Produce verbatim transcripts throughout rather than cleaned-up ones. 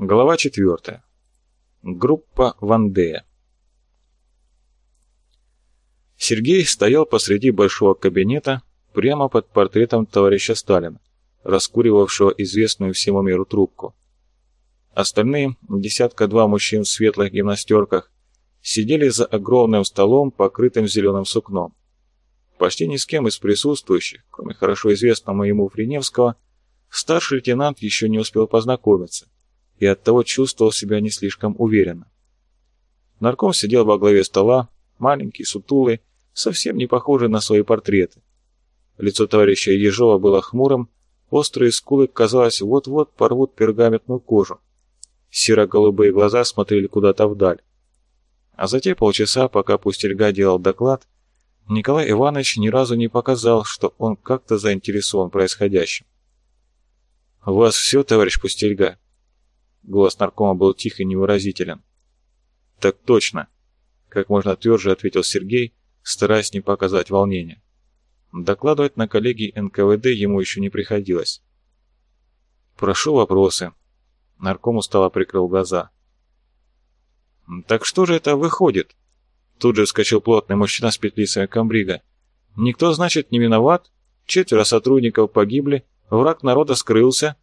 Глава четвертая. Группа Вандея. Сергей стоял посреди большого кабинета прямо под портретом товарища Сталина, раскуривавшего известную всему миру трубку. Остальные, десятка-два мужчин в светлых гимнастерках, сидели за огромным столом, покрытым зеленым сукном. Почти ни с кем из присутствующих, кроме хорошо известного ему Френевского, старший лейтенант еще не успел познакомиться и оттого чувствовал себя не слишком уверенно. Нарком сидел во главе стола, маленький, сутулый, совсем не похожий на свои портреты. Лицо товарища Ежова было хмурым, острые скулы, казалось, вот-вот порвут пергаментную кожу. Серо-голубые глаза смотрели куда-то вдаль. А за те полчаса, пока Пустельга делал доклад, Николай Иванович ни разу не показал, что он как-то заинтересован происходящим. «У вас все, товарищ Пустельга?» Голос наркома был тих и невыразителен. «Так точно», — как можно тверже ответил Сергей, стараясь не показать волнения. Докладывать на коллегии эн ка вэ дэ ему еще не приходилось. «Прошу вопросы». Нарком устало прикрыл глаза. «Так что же это выходит?» Тут же вскочил плотный мужчина с петлицами комбрига. «Никто, значит, не виноват? Четверо сотрудников погибли, враг народа скрылся».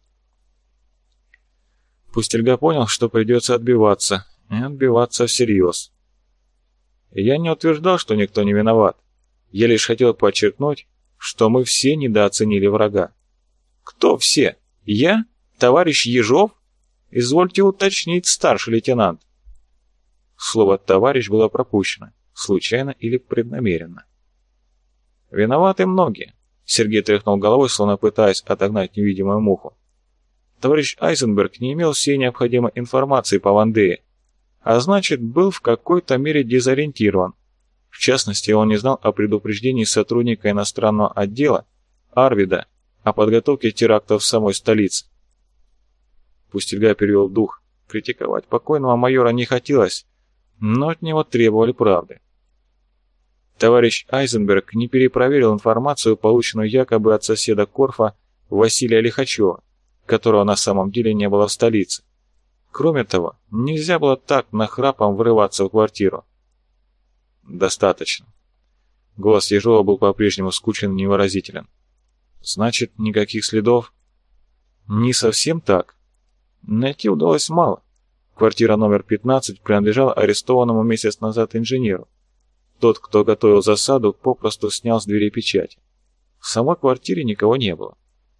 Пустельга понял, что придется отбиваться, и отбиваться всерьез. «Я не утверждал, что никто не виноват. Я лишь хотел подчеркнуть, что мы все недооценили врага». «Кто все? Я? Товарищ Ежов? Извольте уточнить, старший лейтенант». Слово «товарищ» было пропущено, случайно или преднамеренно. «Виноваты многие», — Сергей тряхнул головой, словно пытаясь отогнать невидимую муху. «Товарищ Айзенберг не имел всей необходимой информации по Вандее, а значит, был в какой-то мере дезориентирован. В частности, он не знал о предупреждении сотрудника иностранного отдела Арвида о подготовке терактов в самой столице». Пустельга перевел дух. Критиковать покойного майора не хотелось, но от него требовали правды. Товарищ Айзенберг не перепроверил информацию, полученную якобы от соседа Корфа Василия Лихачева, которого на самом деле не было в столице. Кроме того, нельзя было так нахрапом врываться в квартиру. «Достаточно». Голос Ежова был по-прежнему скучен и невыразителен. «Значит, никаких следов?» «Не совсем так. Найти удалось мало. Квартира номер пятнадцать принадлежала арестованному месяц назад инженеру. Тот, кто готовил засаду, попросту снял с двери печать. В самой квартире никого не было.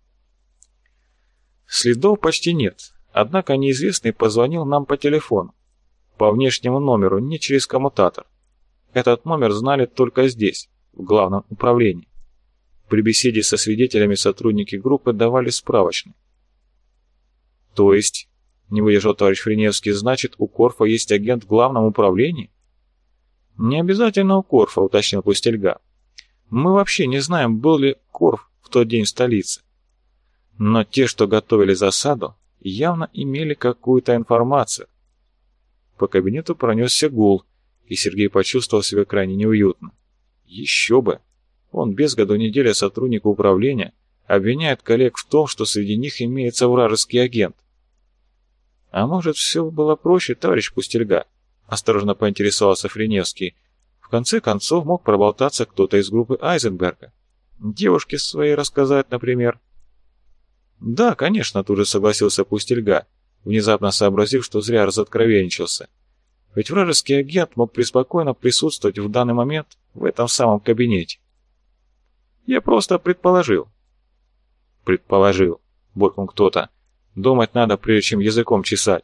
Следов почти нет, однако неизвестный позвонил нам по телефону. По внешнему номеру, не через коммутатор. Этот номер знали только здесь, в главном управлении. При беседе со свидетелями сотрудники группы давали справочный. То есть, не выдержал товарищ Френевский, значит, у Корфа есть агент в главном управлении? Не обязательно у Корфа, уточнил Пустельга. Мы вообще не знаем, был ли Корф в тот день в столице. Но те, что готовили засаду, явно имели какую-то информацию. По кабинету пронесся гул, и Сергей почувствовал себя крайне неуютно. Еще бы! Он без году неделя сотрудник управления обвиняет коллег в том, что среди них имеется вражеский агент. «А может, все было проще, товарищ Пустельга?» — осторожно поинтересовался Френевский. «В конце концов мог проболтаться кто-то из группы Айзенберга. Девушке своей рассказать, например». «Да, конечно», — тут же согласился Пустельга, внезапно сообразив, что зря разоткровенничался. «Ведь вражеский агент мог преспокойно присутствовать в данный момент в этом самом кабинете». «Я просто предположил». «Предположил», — буркнул кто-то. «Думать надо, прежде чем языком чесать».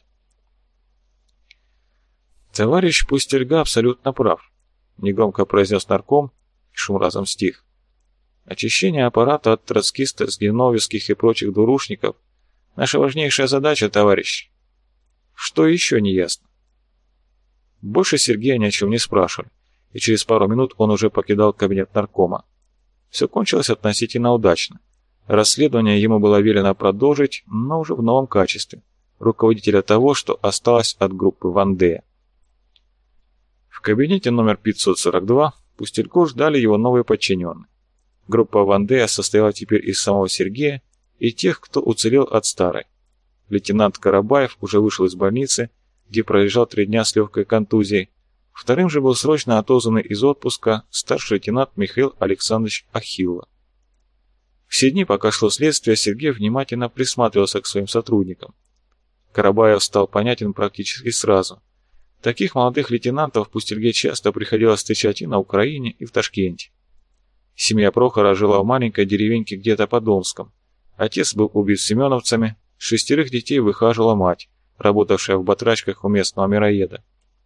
«Товарищ Пустельга абсолютно прав», — негромко произнес нарком, и шум разом стих. «Очищение аппарата от троцкистов, сгеновских и прочих двурушников — наша важнейшая задача, товарищ. Что еще не ясно?» Больше Сергея ни о чем не спрашивали, и через пару минут он уже покидал кабинет наркома. Все кончилось относительно удачно. Расследование ему было велено продолжить, но уже в новом качестве — руководителя того, что осталось от группы Вандея. В кабинете номер пятьсот сорок два Пустельгу ждали его новые подчиненные. Группа Вандея состояла теперь из самого Сергея и тех, кто уцелел от старой. Лейтенант Карабаев уже вышел из больницы, где пролежал три дня с легкой контузией. Вторым же был срочно отозванный из отпуска старший лейтенант Михаил Александрович Ахилла. Все дни, пока шло следствие, Сергей внимательно присматривался к своим сотрудникам. Карабаев стал понятен практически сразу. Таких молодых лейтенантов Пустельге часто приходилось встречать и на Украине, и в Ташкенте. Семья Прохора жила в маленькой деревеньке где-то под Омском. Отец был убит семеновцами, шестерых детей выхаживала мать, работавшая в батрачках у местного мироеда.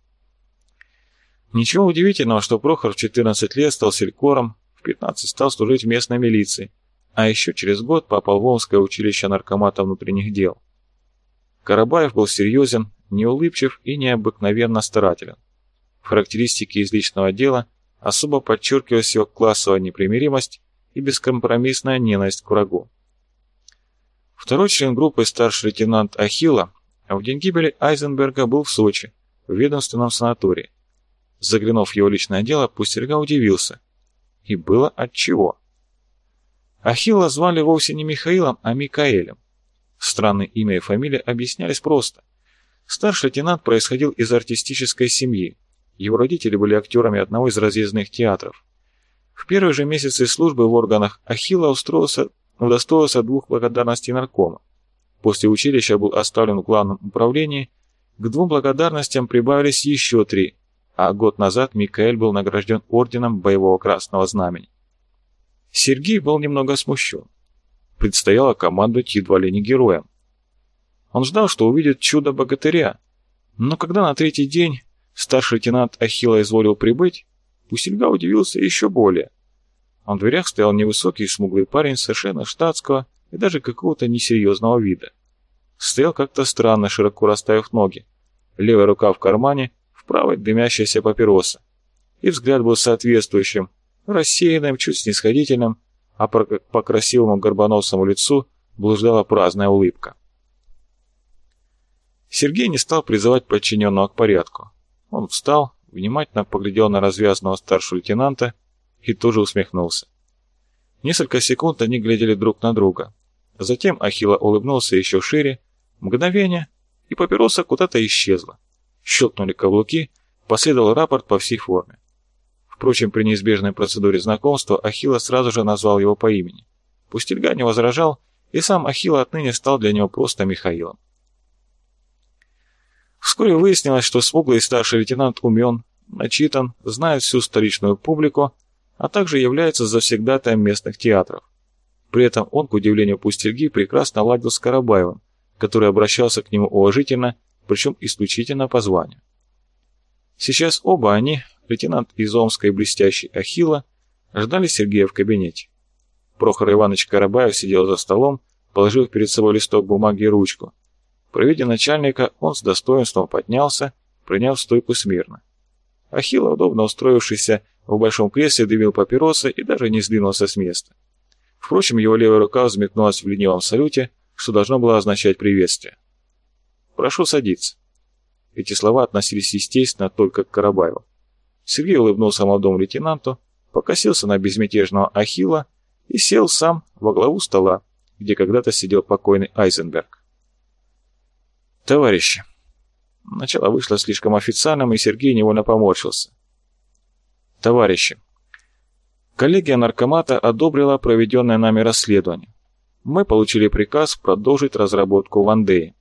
Ничего удивительного, что Прохор в четырнадцать лет стал селькором, в пятнадцать стал служить в местной милиции, а еще через год попал в Омское училище наркомата внутренних дел. Карабаев был серьезен, неулыбчив и необыкновенно старателен. В характеристике из личного дела особо подчеркивалась его классовая непримиримость и бескомпромиссная ненависть к врагу. Второй член группы, старший лейтенант Ахилла, в день гибели Айзенберга был в Сочи, в ведомственном санатории. Заглянув в его личное дело, Пустельга удивился. И было отчего. Ахилла звали вовсе не Михаилом, а Микаэлем. Странное имя и фамилия объяснялись просто. Старший лейтенант происходил из артистической семьи. Его родители были актерами одного из разъездных театров. В первые же месяцы службы в органах Ахилла устроился, удостоился двух благодарностей наркома. После училища был оставлен в главном управлении, к двум благодарностям прибавились еще три, а год назад Микаэль был награжден орденом Боевого Красного Знамени. Сергей был немного смущен. Предстояло командовать едва ли не героем. Он ждал, что увидит чудо-богатыря, но когда на третий день старший лейтенант Ахилла изволил прибыть, Пустельга удивился еще более. А в дверях стоял невысокий смуглый парень совершенно штатского и даже какого-то несерьезного вида. Стоял как-то странно, широко расставив ноги. Левая рука в кармане, в правой дымящаяся папироса. И взгляд был соответствующим, рассеянным, чуть снисходительным, а по, по красивому горбоносому лицу блуждала праздная улыбка. Сергей не стал призывать подчиненного к порядку. Он встал, внимательно поглядел на развязанного старшего лейтенанта и тоже усмехнулся. Несколько секунд они глядели друг на друга. Затем Ахилла улыбнулся еще шире, мгновение, и папироса куда-то исчезла. Щелкнули каблуки, последовал рапорт по всей форме. Впрочем, при неизбежной процедуре знакомства Ахилла сразу же назвал его по имени. Пустельга не возражал, и сам Ахилла отныне стал для него просто Михаилом. Вскоре выяснилось, что смуглый старший лейтенант умен, начитан, знает всю столичную публику, а также является завсегдатаем местных театров. При этом он, к удивлению Пустельги, прекрасно ладил с Карабаевым, который обращался к нему уважительно, причем исключительно по званию. Сейчас оба они, лейтенант из Омска и блестящий Ахилла, ждали Сергея в кабинете. Прохор Иванович Карабаев сидел за столом, положив перед собой листок бумаги и ручку. При виде начальника он с достоинством поднялся, приняв стойку смирно. Ахилла, удобно устроившийся в большом кресле, дымил папиросы и даже не сдвинулся с места. Впрочем, его левая рука взметнулась в ленивом салюте, что должно было означать приветствие. «Прошу садиться». Эти слова относились, естественно, только к Карабаеву. Сергей улыбнулся молодому лейтенанту, покосился на безмятежного Ахилла и сел сам во главу стола, где когда-то сидел покойный Айзенберг. «Товарищи!» Начало вышло слишком официальным, и Сергей невольно поморщился. «Товарищи! Коллегия наркомата одобрила проведенное нами расследование. Мы получили приказ продолжить разработку в Андее».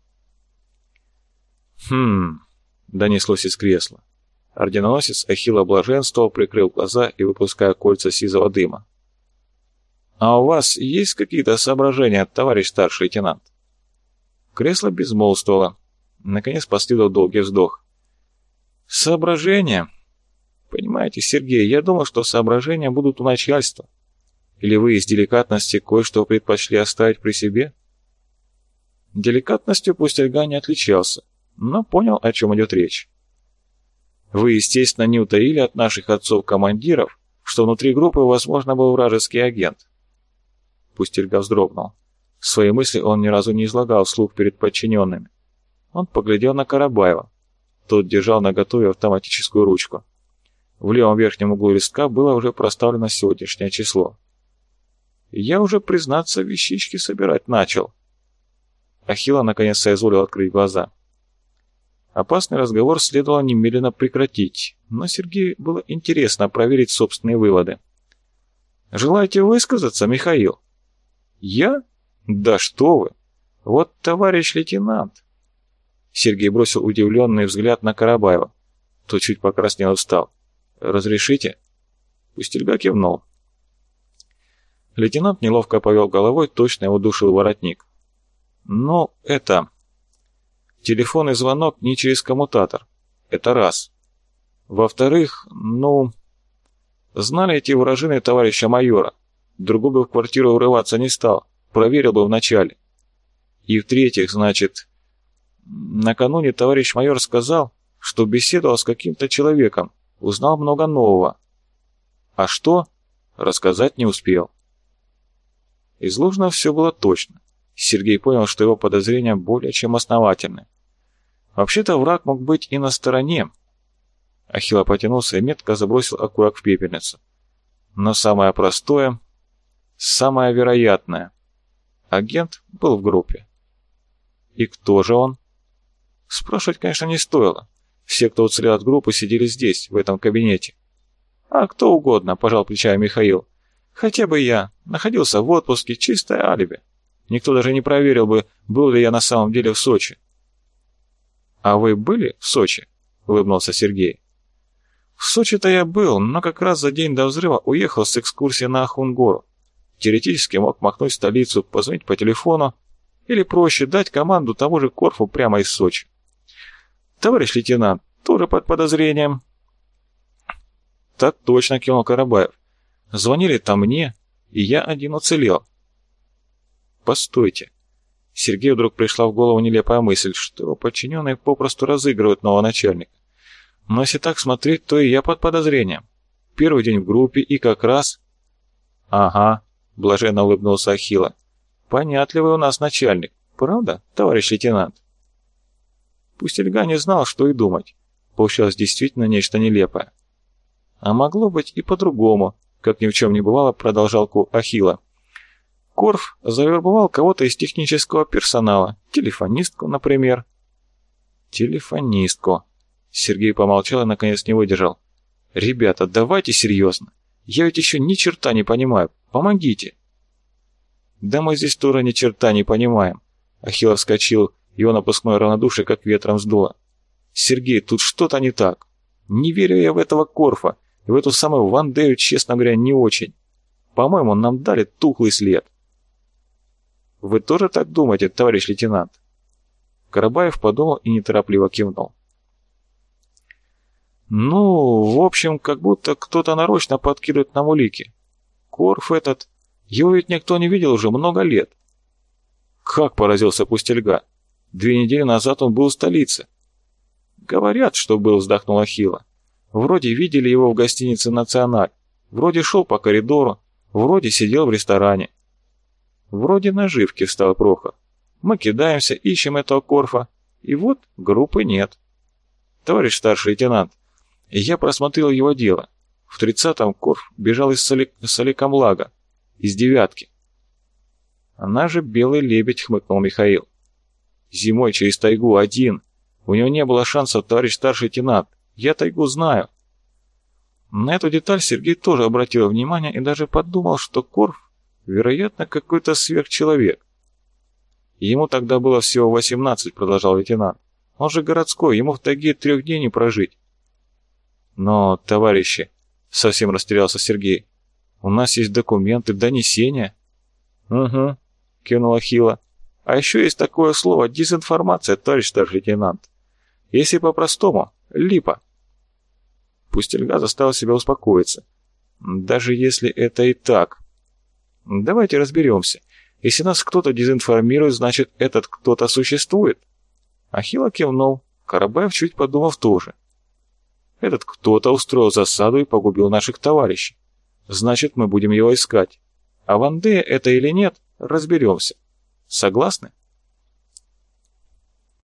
«Хм...» — донеслось из кресла. Орденоносец Ахилла блаженствовал, прикрыл глаза и выпуская кольца сизого дыма. «А у вас есть какие-то соображения, товарищ старший лейтенант?» Кресло безмолвствовало. Наконец последовал долгий вздох. «Соображения? Понимаете, Сергей, я думал, что соображения будут у начальства. Или вы из деликатности кое-что предпочли оставить при себе?» Деликатностью Пустельга не отличался, но понял, о чем идет речь. «Вы, естественно, не утаили от наших отцов-командиров, что внутри группы, возможно, был вражеский агент». Пустельга вздрогнул. Свои мысли он ни разу не излагал вслух перед подчиненными. Он поглядел на Карабаева. Тот держал наготове автоматическую ручку. В левом верхнем углу листка было уже проставлено сегодняшнее число. «Я уже, признаться, вещички собирать начал». Ахилла наконец соизволил открыть глаза. Опасный разговор следовало немедленно прекратить, но Сергею было интересно проверить собственные выводы. «Желаете высказаться, Михаил?» «Я? Да что вы! Вот товарищ лейтенант!» Сергей бросил удивленный взгляд на Карабаева. Тот чуть покраснел и встал. «Разрешите?» Пустельга кивнул. Лейтенант неловко повел головой, точно его душил воротник. «Ну, это... Телефонный звонок не через коммутатор. Это раз. Во-вторых, ну... Знали эти вражины товарища майора. Другой бы в квартиру врываться не стал. Проверил бы вначале. И в-третьих, значит... Накануне товарищ майор сказал, что беседовал с каким-то человеком, узнал много нового. А что? Рассказать не успел». Изложено все было точно. Сергей понял, что его подозрения более чем основательны. Вообще-то враг мог быть и на стороне. Ахилла потянулся и метко забросил окурок в пепельницу. Но самое простое, самое вероятное. Агент был в группе. И кто же он? Спрашивать, конечно, не стоило. Все, кто уцелел от группы, сидели здесь, в этом кабинете. А кто угодно, пожал плечами Михаил. Хотя бы я. Находился в отпуске, чистое алиби. Никто даже не проверил бы, был ли я на самом деле в Сочи. «А вы были в Сочи?» — улыбнулся Сергей. «В Сочи-то я был, но как раз за день до взрыва уехал с экскурсии на Ахун-гору. Теоретически мог махнуть в столицу, позвонить по телефону, или проще дать команду тому же Корфу прямо из Сочи. Товарищ лейтенант, тоже под подозрением». «Так точно», — кивнул Карабаев. «Звонили-то мне, и я один уцелел». «Постойте». Сергею вдруг пришла в голову нелепая мысль, что его подчиненные попросту разыгрывают нового начальника. Но если так смотреть, то и я под подозрением. Первый день в группе и как раз... «Ага», — блаженно улыбнулся Ахилла. «Понятливый у нас начальник, правда, товарищ лейтенант?» Пустельга не знал, что и думать. Получалось действительно нечто нелепое. А могло быть и по-другому, как ни в чем не бывало, продолжал Ахилла. Корф завербовал кого-то из технического персонала, телефонистку, например. Телефонистку. Сергей помолчал и наконец не выдержал. «Ребята, давайте серьезно. Я ведь еще ни черта не понимаю. Помогите». «Да мы здесь тоже ни черта не понимаем». Ахилл вскочил, его напускное равнодушие как ветром сдуло. «Сергей, тут что-то не так. Не верю я в этого Корфа, и в эту самую Вандею, честно говоря, не очень. По-моему, нам дали тухлый след». «Вы тоже так думаете, товарищ лейтенант?» Карабаев подумал и неторопливо кивнул. «Ну, в общем, как будто кто-то нарочно подкидывает нам улики. Корф этот, его ведь никто не видел уже много лет». «Как?» — поразился Пустельга. «Две недели назад он был в столице». «Говорят, что был», — вздохнул Ахилла. «Вроде видели его в гостинице «Националь», вроде шел по коридору, вроде сидел в ресторане». «Вроде наживки», — встал Прохор. «Мы кидаемся, ищем этого Корфа, и вот группы нет». «Товарищ старший лейтенант, я просмотрел его дело. В тридцатом Корф бежал из Соли... Соликамлага, из девятки». «Она же белый лебедь», — хмыкнул Михаил. «Зимой через тайгу один. У него не было шансов, товарищ старший лейтенант. Я тайгу знаю». На эту деталь Сергей тоже обратил внимание и даже подумал, что Корф, вероятно, какой-то сверхчеловек. «Ему тогда было всего восемнадцать», — продолжал лейтенант. «Он же городской, ему в тайге трех дней не прожить». «Но, товарищи», — совсем растерялся Сергей, — «у нас есть документы, донесения». «Угу», — кивнул Ахилла. «А еще есть такое слово дезинформация, товарищ старший лейтенант. Если по-простому, липа». Пустельга заставил себя успокоиться. «Даже если это и так. Давайте разберемся. Если нас кто-то дезинформирует, значит, этот кто-то существует». Ахилла кивнул, Карабаев, чуть подумав, тоже. «Этот кто-то устроил засаду и погубил наших товарищей. Значит, мы будем его искать. А Вандея это или нет, разберемся. Согласны?»